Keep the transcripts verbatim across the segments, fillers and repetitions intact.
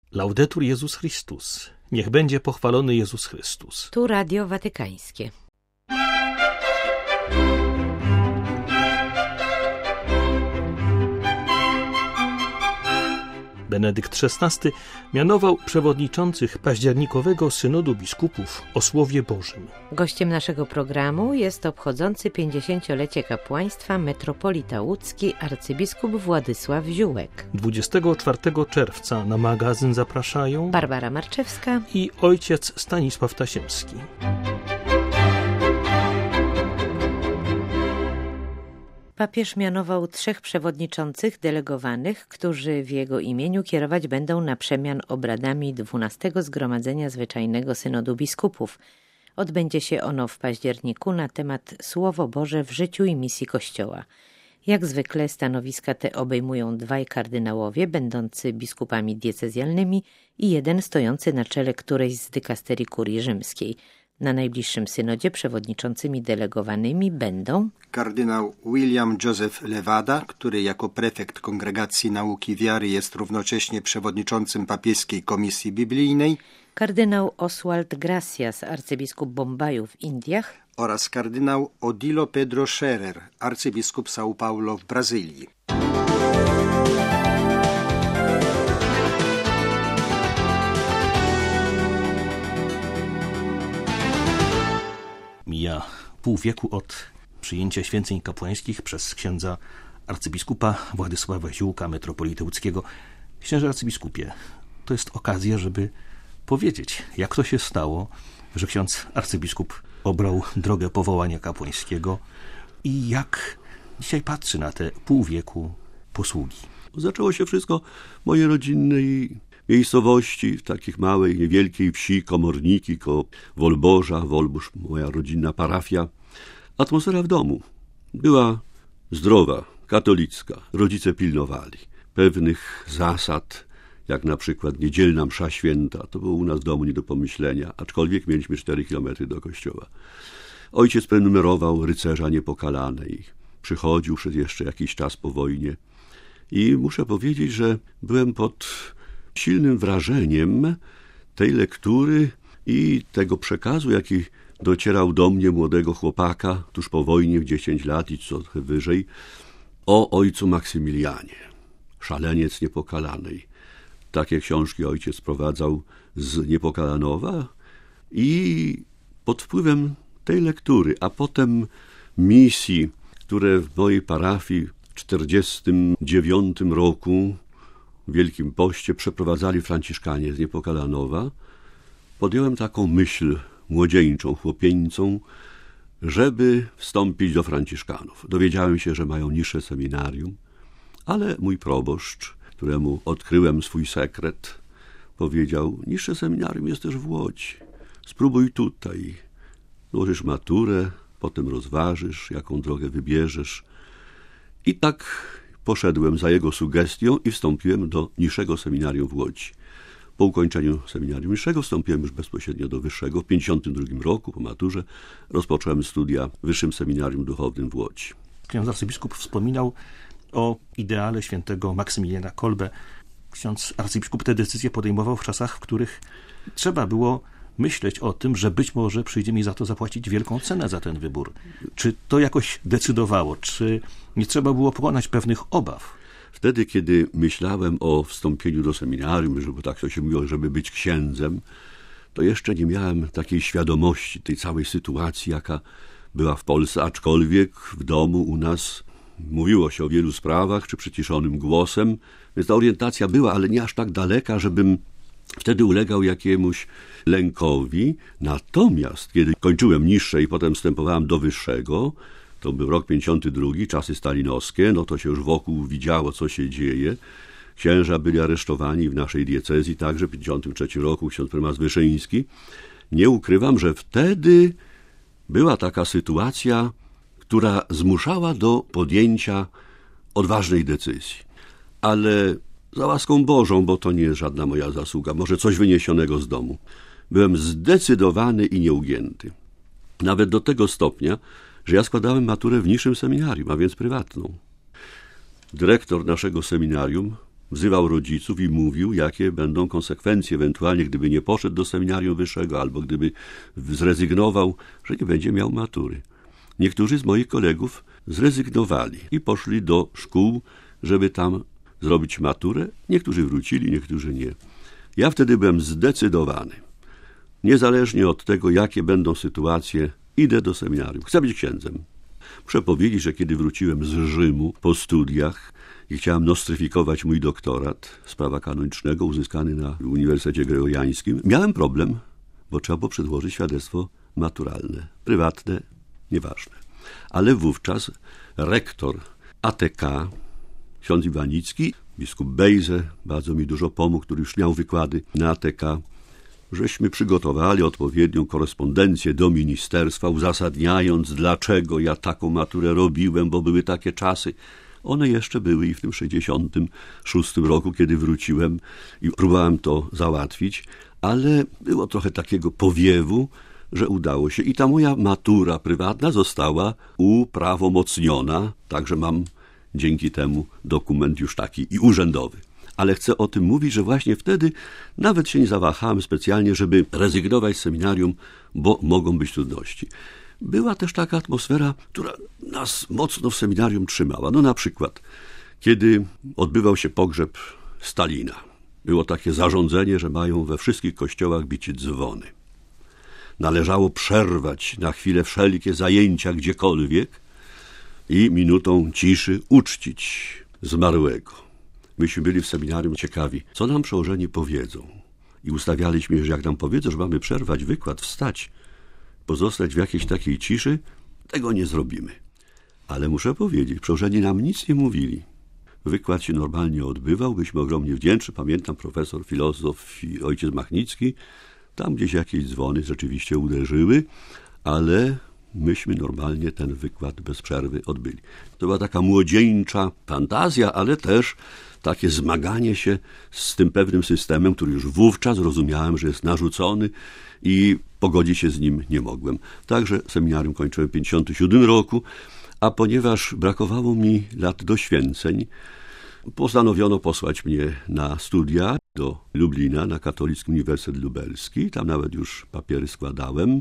Laudetur Jezus Chrystus. Niech będzie pochwalony Jezus Chrystus. Tu Radio Watykańskie. Benedykt szesnasty mianował przewodniczących październikowego synodu biskupów o Słowie Bożym. Gościem naszego programu jest obchodzący pięćdziesięciolecie kapłaństwa metropolita łódzki arcybiskup Władysław Ziółek. dwudziestego czwartego czerwca na magazyn zapraszają Barbara Marczewska i ojciec Stanisław Tasiemski. Papież mianował trzech przewodniczących delegowanych, którzy w jego imieniu kierować będą na przemian obradami dwunastego Zgromadzenia Zwyczajnego Synodu Biskupów. Odbędzie się ono w październiku na temat Słowo Boże w życiu i misji Kościoła. Jak zwykle stanowiska te obejmują dwaj kardynałowie, będący biskupami diecezjalnymi i jeden stojący na czele którejś z dykasterii kurii rzymskiej. Na najbliższym synodzie przewodniczącymi delegowanymi będą kardynał William Joseph Levada, który jako prefekt Kongregacji Nauki Wiary jest równocześnie przewodniczącym papieskiej Komisji Biblijnej, kardynał Oswald Gracias, arcybiskup Bombaju w Indiach oraz kardynał Odilo Pedro Scherer, arcybiskup São Paulo w Brazylii. Mija pół wieku od przyjęcia święceń kapłańskich przez księdza arcybiskupa Władysława Ziółka, metropolitę łódzkiego. Księże arcybiskupie, to jest okazja, żeby powiedzieć, jak to się stało, że ksiądz arcybiskup obrał drogę powołania kapłańskiego i jak dzisiaj patrzy na te pół wieku posługi. Zaczęło się wszystko w mojej rodzinnej miejscowości, w takich małej, niewielkiej wsi, Komorniki, koło Wolborza, Wolbórz, moja rodzinna parafia. Atmosfera w domu była zdrowa, katolicka. Rodzice pilnowali pewnych zasad, jak na przykład niedzielna msza święta. To było u nas w domu nie do pomyślenia, aczkolwiek mieliśmy cztery kilometry do kościoła. Ojciec prenumerował Rycerza Niepokalanej. Przychodził przez jeszcze jakiś czas po wojnie. I muszę powiedzieć, że byłem pod silnym wrażeniem tej lektury i tego przekazu, jaki docierał do mnie, młodego chłopaka, tuż po wojnie, w dziesięć lat i co trochę wyżej, o ojcu Maksymilianie, szaleniec Niepokalanej. Takie książki ojciec prowadzał z Niepokalanowa i pod wpływem tej lektury, a potem misji, które w mojej parafii w czterdziestym dziewiątym roku w Wielkim Poście przeprowadzali Franciszkanie z Niepokalanowa, podjąłem taką myśl młodzieńczą, chłopieńcą, żeby wstąpić do Franciszkanów. Dowiedziałem się, że mają niższe seminarium, ale mój proboszcz, któremu odkryłem swój sekret, powiedział: niższe seminarium jest też w Łodzi. Spróbuj tutaj. Złożysz maturę, potem rozważysz, jaką drogę wybierzesz. I tak poszedłem za jego sugestią i wstąpiłem do niższego seminarium w Łodzi. Po ukończeniu seminarium niższego wstąpiłem już bezpośrednio do wyższego. W pięćdziesiątym drugim roku, po maturze, rozpocząłem studia w Wyższym Seminarium Duchownym w Łodzi. Ksiądz arcybiskup wspominał o ideale świętego Maksymiliana Kolbe. Ksiądz arcybiskup te decyzje podejmował w czasach, w których trzeba było myśleć o tym, że być może przyjdzie mi za to zapłacić wielką cenę za ten wybór. Czy to jakoś decydowało? Czy nie trzeba było pokonać pewnych obaw? Wtedy, kiedy myślałem o wstąpieniu do seminarium, żeby tak to się mówiło, żeby być księdzem, to jeszcze nie miałem takiej świadomości tej całej sytuacji, jaka była w Polsce, aczkolwiek w domu u nas mówiło się o wielu sprawach, czy przyciszonym głosem, więc ta orientacja była, ale nie aż tak daleka, żebym wtedy ulegał jakiemuś lękowi. Natomiast kiedy kończyłem niższe i potem wstępowałem do wyższego, to był rok pięćdziesiąty drugi, czasy stalinowskie, no to się już wokół widziało, co się dzieje. Księża byli aresztowani w naszej diecezji, także w pięćdziesiątym trzecim roku ksiądz prymas Wyszyński. Nie ukrywam, że wtedy była taka sytuacja, która zmuszała do podjęcia odważnej decyzji. Ale za łaską Bożą, bo to nie jest żadna moja zasługa, może coś wyniesionego z domu, byłem zdecydowany i nieugięty. Nawet do tego stopnia, że ja składałem maturę w niższym seminarium, a więc prywatną. Dyrektor naszego seminarium wzywał rodziców i mówił, jakie będą konsekwencje ewentualnie, gdyby nie poszedł do seminarium wyższego albo gdyby zrezygnował, że nie będzie miał matury. Niektórzy z moich kolegów zrezygnowali i poszli do szkół, żeby tam zrobić maturę. Niektórzy wrócili, niektórzy nie. Ja wtedy byłem zdecydowany. Niezależnie od tego, jakie będą sytuacje, idę do seminarium. Chcę być księdzem. Muszę powiedzieć, że kiedy wróciłem z Rzymu po studiach i chciałem nostryfikować mój doktorat z prawa kanonicznego uzyskany na Uniwersytecie Gregoriańskim, miałem problem, bo trzeba było przedłożyć świadectwo maturalne, prywatne, nieważne. Ale wówczas rektor A T K, ksiądz Iwanicki, biskup Bejze, bardzo mi dużo pomógł, który już miał wykłady na A T K, żeśmy przygotowali odpowiednią korespondencję do ministerstwa, uzasadniając, dlaczego ja taką maturę robiłem, bo były takie czasy. One jeszcze były i w tym sześćdziesiątym szóstym roku, kiedy wróciłem i próbowałem to załatwić, ale było trochę takiego powiewu, że udało się. I ta moja matura prywatna została uprawomocniona, także mam dzięki temu dokument już taki i urzędowy. Ale chcę o tym mówić, że właśnie wtedy nawet się nie zawahałem specjalnie, żeby rezygnować z seminarium, bo mogą być trudności. Była też taka atmosfera, która nas mocno w seminarium trzymała. No na przykład, kiedy odbywał się pogrzeb Stalina. Było takie zarządzenie, że mają we wszystkich kościołach bić dzwony. Należało przerwać na chwilę wszelkie zajęcia gdziekolwiek i minutą ciszy uczcić zmarłego. Myśmy byli w seminarium ciekawi, co nam przełożeni powiedzą. I ustawialiśmy, że jak nam powiedzą, że mamy przerwać wykład, wstać, pozostać w jakiejś takiej ciszy, tego nie zrobimy. Ale muszę powiedzieć, przełożeni nam nic nie mówili. Wykład się normalnie odbywał, byliśmy ogromnie wdzięczni. Pamiętam profesor filozofii ojciec Machnicki, tam gdzieś jakieś dzwony rzeczywiście uderzyły, ale myśmy normalnie ten wykład bez przerwy odbyli. To była taka młodzieńcza fantazja, ale też takie zmaganie się z tym pewnym systemem, który już wówczas rozumiałem, że jest narzucony i pogodzić się z nim nie mogłem. Także seminarium kończyłem w pięćdziesiątym siódmym roku, a ponieważ brakowało mi lat do święceń, postanowiono posłać mnie na studia do Lublina, na Katolicki Uniwersytet Lubelski. Tam nawet już papiery składałem.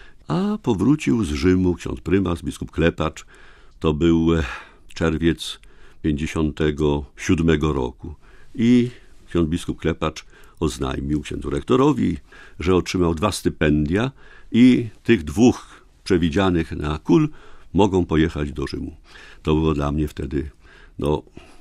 A powrócił z Rzymu ksiądz prymas, biskup Klepacz. To był czerwiec pięćdziesiątego siódmego roku. I ksiądz biskup Klepacz oznajmił księdzu rektorowi, że otrzymał dwa stypendia i tych dwóch przewidzianych na kul mogą pojechać do Rzymu. To było dla mnie wtedy no,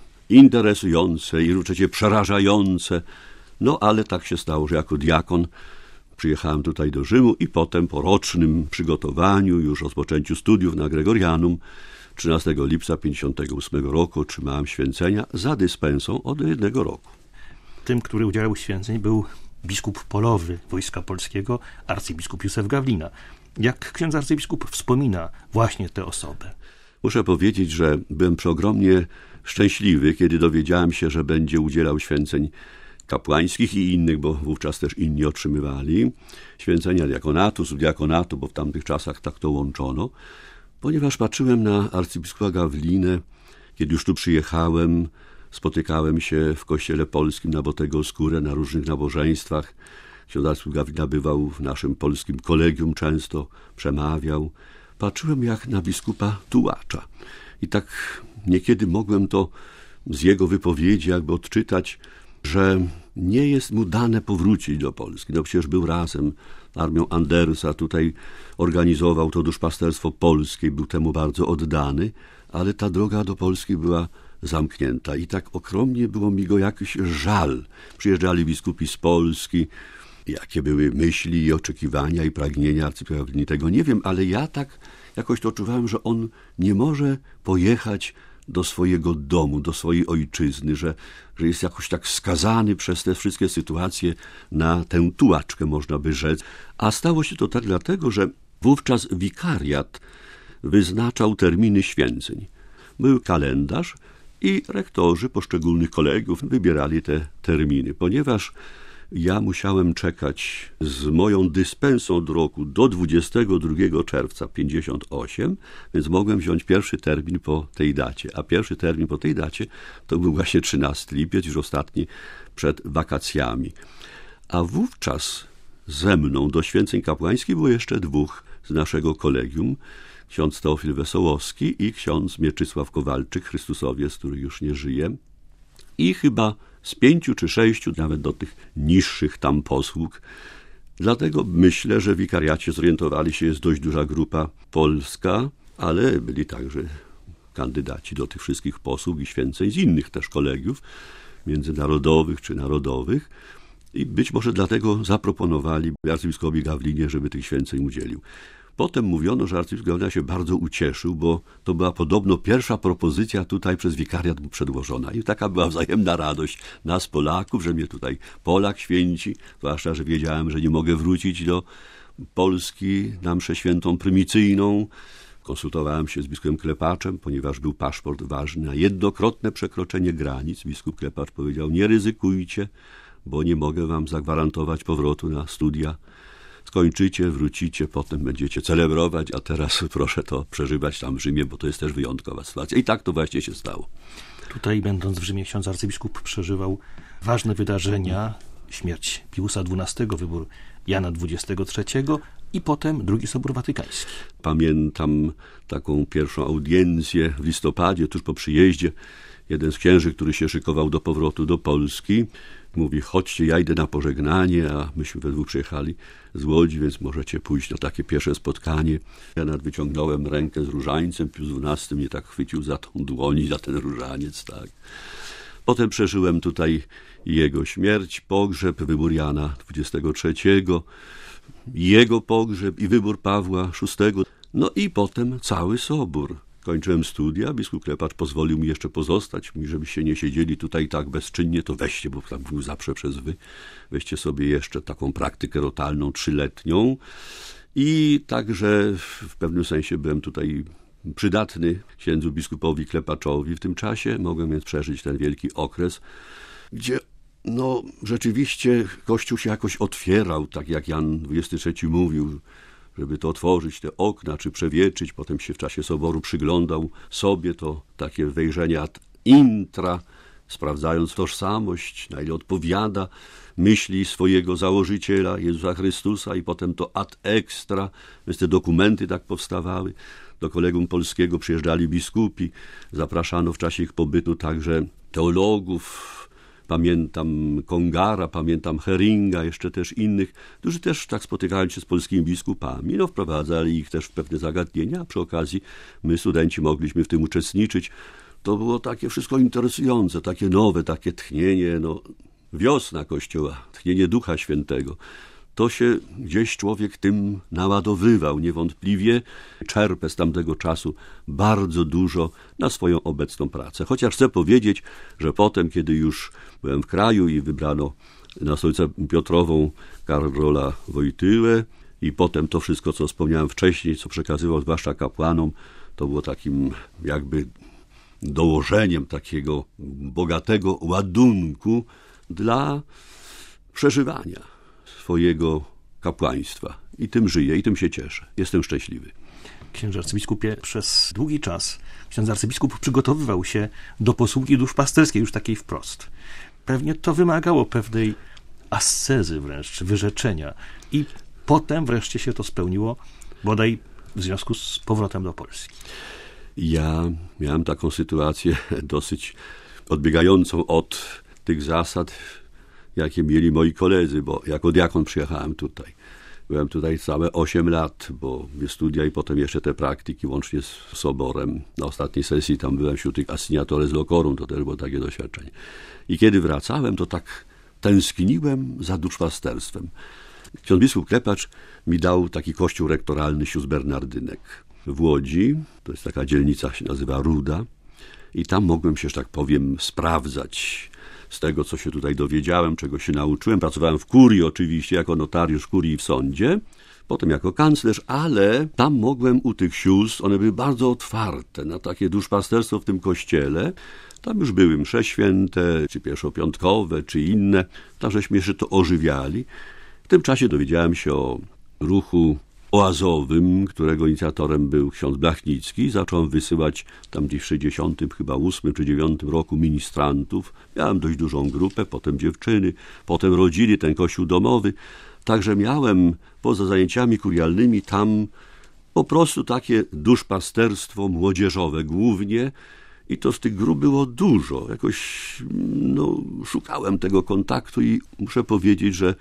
interesujące i równocześnie przerażające. No ale tak się stało, że jako diakon przyjechałem tutaj do Rzymu i potem po rocznym przygotowaniu, już rozpoczęciu studiów na Gregorianum, trzynastego lipca pięćdziesiątego ósmego roku otrzymałem święcenia za dyspensą od jednego roku. Tym, który udzielał święceń, był biskup polowy Wojska Polskiego, arcybiskup Józef Gawlina. Jak ksiądz arcybiskup wspomina właśnie tę osobę? Muszę powiedzieć, że byłem przeogromnie szczęśliwy, kiedy dowiedziałem się, że będzie udzielał święceń kapłańskich i innych, bo wówczas też inni otrzymywali święcenia diakonatu, subdiakonatu, bo w tamtych czasach tak to łączono. Ponieważ patrzyłem na arcybiskupa Gawlinę, kiedy już tu przyjechałem, spotykałem się w kościele polskim na Botego Skórę, na różnych nabożeństwach. Ksiądz arcybiskup Gawlina bywał w naszym polskim kolegium, często przemawiał. Patrzyłem jak na biskupa tułacza. I tak niekiedy mogłem to z jego wypowiedzi jakby odczytać, że nie jest mu dane powrócić do Polski. No przecież był razem z armią Andersa, tutaj organizował to duszpasterstwo polskie, był temu bardzo oddany, ale ta droga do Polski była zamknięta i tak ogromnie było mi go jakiś żal. Przyjeżdżali biskupi z Polski, jakie były myśli i oczekiwania i pragnienia arcybiskupa Gawliny, tego nie wiem, ale ja tak jakoś to odczuwałem, że on nie może pojechać do swojego domu, do swojej ojczyzny, że, że jest jakoś tak skazany przez te wszystkie sytuacje na tę tułaczkę, można by rzec. A stało się to tak dlatego, że wówczas wikariat wyznaczał terminy święceń. Był kalendarz i rektorzy poszczególnych kolegiów wybierali te terminy. Ponieważ ja musiałem czekać z moją dyspensą od roku do dwudziestego drugiego czerwca pięćdziesiąt osiem, więc mogłem wziąć pierwszy termin po tej dacie. A pierwszy termin po tej dacie to był właśnie trzynasty lipiec, już ostatni przed wakacjami. A wówczas ze mną do święceń kapłańskich było jeszcze dwóch z naszego kolegium, ksiądz Teofil Wesołowski i ksiądz Mieczysław Kowalczyk, Chrystusowiec, który już nie żyje. I chyba z pięciu czy sześciu, nawet do tych niższych tam posług. Dlatego myślę, że w wikariacie zorientowali się, jest dość duża grupa polska, ale byli także kandydaci do tych wszystkich posług i święceń z innych też kolegiów, międzynarodowych czy narodowych. I być może dlatego zaproponowali arcybiskupowi Gawlinie, żeby tych święceń udzielił. Potem mówiono, że arcybiskup Gawlina się bardzo ucieszył, bo to była podobno pierwsza propozycja tutaj przez wikariat mu przedłożona. I taka była wzajemna radość nas, Polaków, że mnie tutaj Polak święci, zwłaszcza, że wiedziałem, że nie mogę wrócić do Polski na mszę świętą prymicyjną. Konsultowałem się z biskupem Klepaczem, ponieważ był paszport ważny na jednokrotne przekroczenie granic. Biskup Klepacz powiedział, nie ryzykujcie, bo nie mogę wam zagwarantować powrotu na studia. Skończycie, wrócicie, potem będziecie celebrować, a teraz proszę to przeżywać tam w Rzymie, bo to jest też wyjątkowa sytuacja. I tak to właśnie się stało. Tutaj, będąc w Rzymie, ksiądz arcybiskup przeżywał ważne wydarzenia. Śmierć Piusa dwunastego, wybór Jana dwudziestego trzeciego i potem drugi Sobór Watykański. Pamiętam taką pierwszą audiencję w listopadzie, tuż po przyjeździe. Jeden z księży, który się szykował do powrotu do Polski, mówi, chodźcie, ja idę na pożegnanie, a myśmy we dwóch przyjechali z Łodzi, więc możecie pójść na takie pierwsze spotkanie. Ja nawet wyciągnąłem rękę z różańcem, Pius dwunasty mnie tak chwycił za tą dłoń, za ten różaniec, tak. Potem przeżyłem tutaj jego śmierć, pogrzeb, wybór Jana dwudziestego trzeciego, jego pogrzeb i wybór Pawła szóstego. No i potem cały Sobór. Kończyłem studia, biskup Klepacz pozwolił mi jeszcze pozostać, mi, żebyście nie siedzieli tutaj tak bezczynnie, to weźcie, bo tam był zawsze przez wy, weźcie sobie jeszcze taką praktykę rotalną trzyletnią. I także w pewnym sensie byłem tutaj przydatny księdzu biskupowi Klepaczowi w tym czasie. Mogłem więc przeżyć ten wielki okres, gdzie no rzeczywiście Kościół się jakoś otwierał, tak jak Jan dwudziesty trzeci mówił, żeby to otworzyć, te okna, czy przewietrzyć. Potem się w czasie Soboru przyglądał sobie, to takie wejrzenie ad intra, sprawdzając tożsamość, na ile odpowiada myśli swojego założyciela, Jezusa Chrystusa, i potem to ad extra, więc te dokumenty tak powstawały. Do Kolegium Polskiego przyjeżdżali biskupi, zapraszano w czasie ich pobytu także teologów. Pamiętam Kongara, pamiętam Heringa, jeszcze też innych, którzy też tak spotykali się z polskimi biskupami, no wprowadzali ich też w pewne zagadnienia, a przy okazji my, studenci, mogliśmy w tym uczestniczyć. To było takie wszystko interesujące, takie nowe, takie tchnienie, no wiosna Kościoła, tchnienie Ducha Świętego. To się gdzieś człowiek tym naładowywał, niewątpliwie czerpę z tamtego czasu bardzo dużo na swoją obecną pracę. Chociaż chcę powiedzieć, że potem, kiedy już byłem w kraju i wybrano na stolicę Piotrową Karola Wojtyłę i potem to wszystko, co wspomniałem wcześniej, co przekazywał zwłaszcza kapłanom, to było takim jakby dołożeniem takiego bogatego ładunku dla przeżywania swojego kapłaństwa. I tym żyję, i tym się cieszę. Jestem szczęśliwy. Księże arcybiskupie, przez długi czas ksiądz arcybiskup przygotowywał się do posługi duszpasterskiej, już takiej wprost. Pewnie to wymagało pewnej ascezy wręcz, wyrzeczenia. I potem wreszcie się to spełniło, bodaj w związku z powrotem do Polski. Ja miałem taką sytuację dosyć odbiegającą od tych zasad, jakie mieli moi koledzy, bo jako diakon przyjechałem tutaj. Byłem tutaj całe osiem lat, bo studia i potem jeszcze te praktyki, łącznie z Soborem. Na ostatniej sesji tam byłem wśród tych asygnatores locorum, to też było takie doświadczenie. I kiedy wracałem, to tak tęskniłem za duszpasterstwem. Ksiądz biskup Klepacz mi dał taki kościół rektoralny Sióstr Bernardynek w Łodzi. To jest taka dzielnica, się nazywa Ruda. I tam mogłem się, że tak powiem, sprawdzać z tego, co się tutaj dowiedziałem, czego się nauczyłem. Pracowałem w kurii oczywiście, jako notariusz kurii w sądzie. potem jako kanclerz, ale tam mogłem u tych sióstr, one były bardzo otwarte na takie duszpasterstwo w tym kościele. Tam już były msze święte, czy pierwszopiątkowe, czy inne. Tam żeśmy jeszcze to ożywiali. W tym czasie dowiedziałem się o ruchu oazowym, którego inicjatorem był ksiądz Blachnicki. Zacząłem wysyłać tam gdzieś w sześćdziesiątym chyba ósmym czy dziewiątym roku ministrantów. Miałem dość dużą grupę, potem dziewczyny, potem rodziny, ten kościół domowy. Także miałem poza zajęciami kurialnymi tam po prostu takie duszpasterstwo młodzieżowe głównie. I to z tych grup było dużo. Jakoś no, szukałem tego kontaktu i muszę powiedzieć, że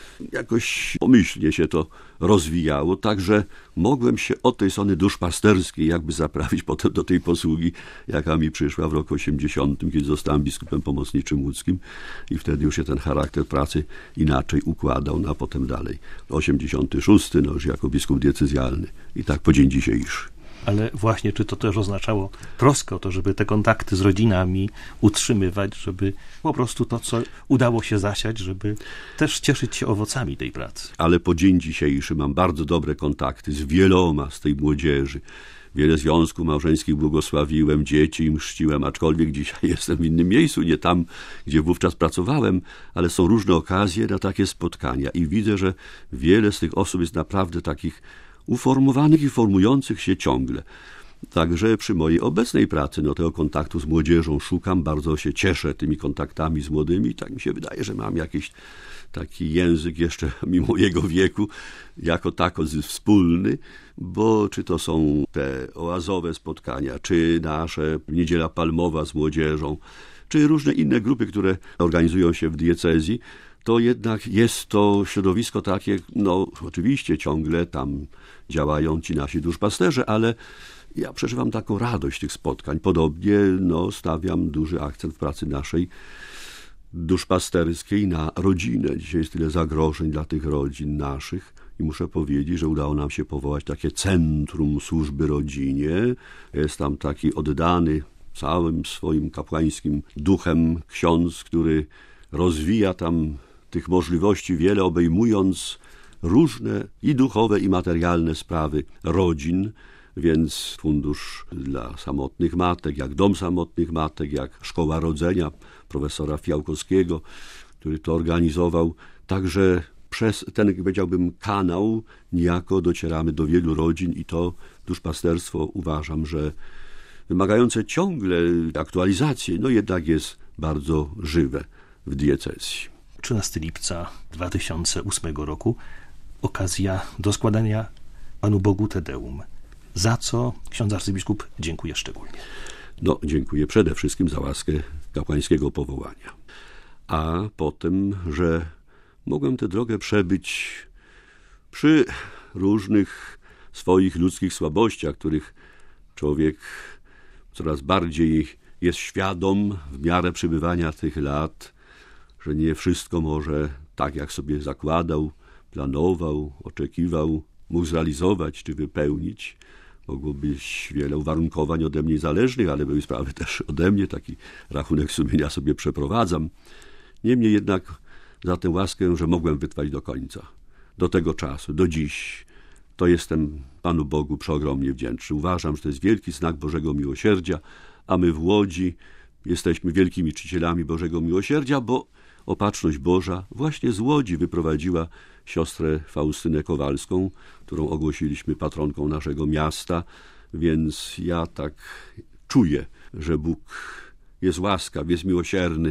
jakoś pomyślnie się to rozwijało, także mogłem się od tej strony duszpasterskiej jakby zaprawić potem do tej posługi, jaka mi przyszła w roku osiemdziesiątym, kiedy zostałem biskupem pomocniczym łódzkim i wtedy już się ten charakter pracy inaczej układał, no a potem dalej. osiemdziesiąty szósty, no już jako biskup diecezjalny i tak po dzień dzisiejszy. Ale właśnie, czy to też oznaczało troskę o to, żeby te kontakty z rodzinami utrzymywać, żeby po prostu to, co udało się zasiać, żeby też cieszyć się owocami tej pracy? Ale po dzień dzisiejszy mam bardzo dobre kontakty z wieloma z tej młodzieży. Wiele związków małżeńskich błogosławiłem, dzieci im chrzciłem, aczkolwiek dzisiaj jestem w innym miejscu, nie tam, gdzie wówczas pracowałem, ale są różne okazje na takie spotkania i widzę, że wiele z tych osób jest naprawdę takich uformowanych i formujących się ciągle. Także przy mojej obecnej pracy, no tego kontaktu z młodzieżą szukam, bardzo się cieszę tymi kontaktami z młodymi. Tak mi się wydaje, że mam jakiś taki język jeszcze mimo jego wieku, jako tako wspólny, bo czy to są te oazowe spotkania, czy nasze Niedziela Palmowa z młodzieżą, czy różne inne grupy, które organizują się w diecezji, to jednak jest to środowisko takie, no oczywiście ciągle tam działają ci nasi duszpasterze, ale ja przeżywam taką radość tych spotkań. Podobnie no, stawiam duży akcent w pracy naszej duszpasterskiej na rodzinę. Dzisiaj jest tyle zagrożeń dla tych rodzin naszych i muszę powiedzieć, że udało nam się powołać takie centrum służby rodzinie. Jest tam taki oddany całym swoim kapłańskim duchem ksiądz, który rozwija tam tych możliwości wiele, obejmując różne i duchowe, i materialne sprawy rodzin, więc fundusz dla samotnych matek, jak Dom Samotnych Matek, jak Szkoła Rodzenia profesora Fiałkowskiego, który to organizował. Także przez ten, powiedziałbym, kanał niejako docieramy do wielu rodzin i to duszpasterstwo uważam, że wymagające ciągle aktualizacji, no jednak jest bardzo żywe w diecezji. trzynastego lipca dwa tysiące ósmego roku okazja do składania Panu Bogu Te Deum. Za co ksiądz arcybiskup dziękuję szczególnie? No, dziękuję przede wszystkim za łaskę kapłańskiego powołania. A potem, że mogłem tę drogę przebyć przy różnych swoich ludzkich słabościach, których człowiek coraz bardziej jest świadom w miarę przybywania tych lat, że nie wszystko może tak, jak sobie zakładał, planował, oczekiwał, mógł zrealizować czy wypełnić. Mogło być wiele uwarunkowań ode mnie zależnych, ale były sprawy też ode mnie. Taki rachunek sumienia sobie przeprowadzam. Niemniej jednak za tę łaskę, że mogłem wytrwać do końca. Do tego czasu, do dziś. To jestem Panu Bogu przeogromnie wdzięczny. Uważam, że to jest wielki znak Bożego miłosierdzia, a my w Łodzi jesteśmy wielkimi czcicielami Bożego miłosierdzia, bo Opatrzność Boża właśnie z Łodzi wyprowadziła siostrę Faustynę Kowalską, którą ogłosiliśmy patronką naszego miasta, więc ja tak czuję, że Bóg jest łaskaw, jest miłosierny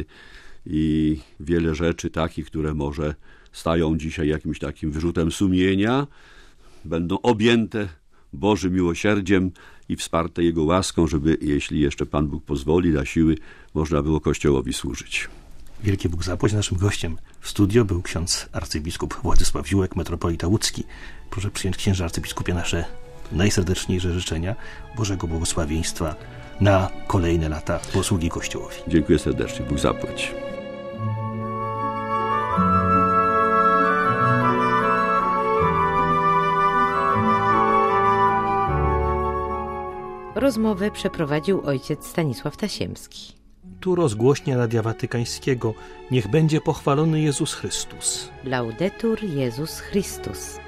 i wiele rzeczy takich, które może stają dzisiaj jakimś takim wyrzutem sumienia, będą objęte Bożym miłosierdziem i wsparte Jego łaską, żeby, jeśli jeszcze Pan Bóg pozwoli, da siły, można było Kościołowi służyć. Wielki Bóg zapłać. Naszym gościem w studio był ksiądz arcybiskup Władysław Ziółek, metropolita łódzki. Proszę przyjąć, księże arcybiskupie, nasze najserdeczniejsze życzenia Bożego błogosławieństwa na kolejne lata posługi Kościołowi. Dziękuję serdecznie. Bóg zapłać. Rozmowę przeprowadził ojciec Stanisław Tasiemski. Tu rozgłośnia Radia Watykańskiego. Niech będzie pochwalony Jezus Chrystus. Laudetur Jezus Chrystus.